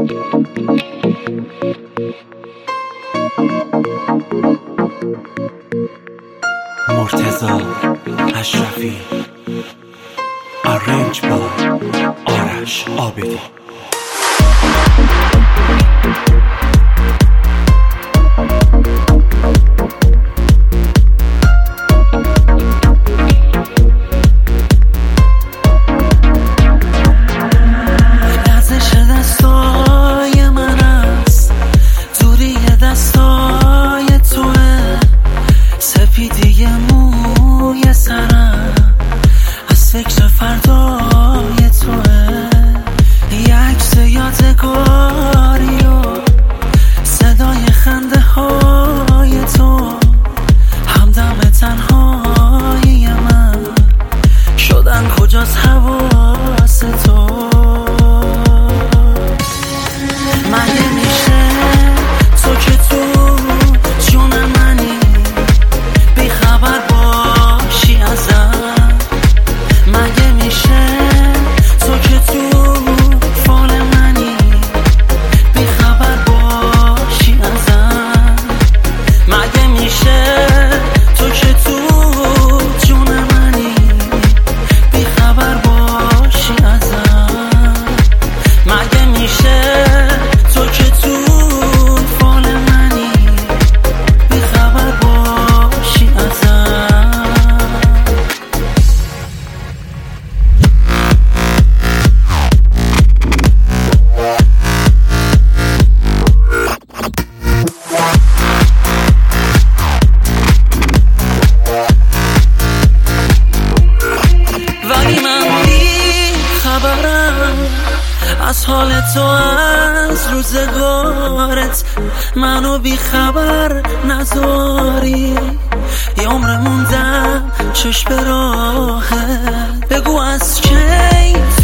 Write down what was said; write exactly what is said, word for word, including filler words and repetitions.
مرتضی اشرفی، آرنج با آرش عابدی. سپیدی موی سرم از فکر فردای توه، یه عکس یادگاری و صدای خنده های تو، همدم تنهای من شدن کجاست حواس تو. مگه میشه تو که تو جون منی بیخبر باشی ازم؟ مگه میشه تو که تو فال منی بیخبر باشی ازم؟ مگه میشه تو که تو جون منی بیخبر باشی ازم؟ مگه میشه تو که تو فال منی بیخبر باشی ازم؟ ولی من بی خبرم از حال تو، از روزگارت منو بی خبر نذاری. یه عمر موندم چشم به راهت، بگو از کی